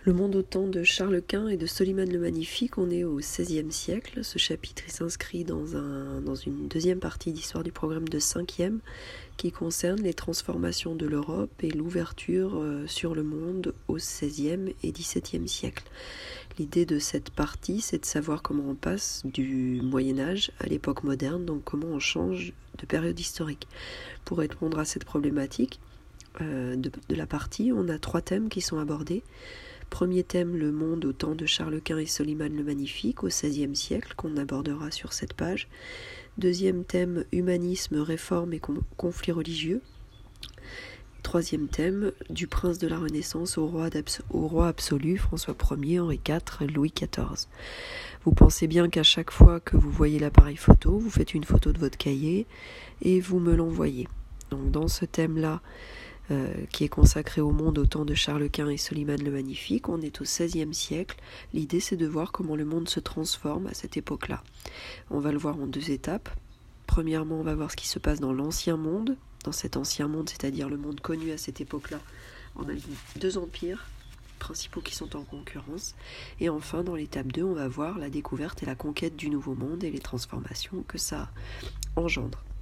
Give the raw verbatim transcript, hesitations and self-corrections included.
Le monde au temps de Charles Quint et de Soliman le Magnifique, on est au seizième siècle. Ce chapitre s'inscrit dans, un, dans une deuxième partie d'histoire du programme de cinquième qui concerne les transformations de l'Europe et l'ouverture euh, sur le monde au seizième et dix-septième siècle. L'idée de cette partie, c'est de savoir comment on passe du Moyen-Âge à l'époque moderne, donc comment on change de période historique. Pour répondre à cette problématique euh, de, de la partie, on a trois thèmes qui sont abordés. Premier thème, le monde au temps de Charles Quint et Soliman le Magnifique au seizième siècle, qu'on abordera sur cette page. Deuxième thème, humanisme, réforme et conflits religieux. Troisième thème, du prince de la Renaissance au roi, au roi absolu, François Ier, Henri quatre, Louis quatorze. Vous pensez bien qu'à chaque fois que vous voyez l'appareil photo, vous faites une photo de votre cahier et vous me l'envoyez. Donc dans ce thème-là, Euh, qui est consacré au monde au temps de Charles Quint et Soliman le Magnifique. On est au seizième siècle. L'idée, c'est de voir comment le monde se transforme à cette époque-là. On va le voir en deux étapes. Premièrement, on va voir ce qui se passe dans l'ancien monde. Dans cet ancien monde, c'est-à-dire le monde connu à cette époque-là, on a deux empires principaux qui sont en concurrence. Et enfin, dans l'étape deux, on va voir la découverte et la conquête du nouveau monde et les transformations que ça engendre.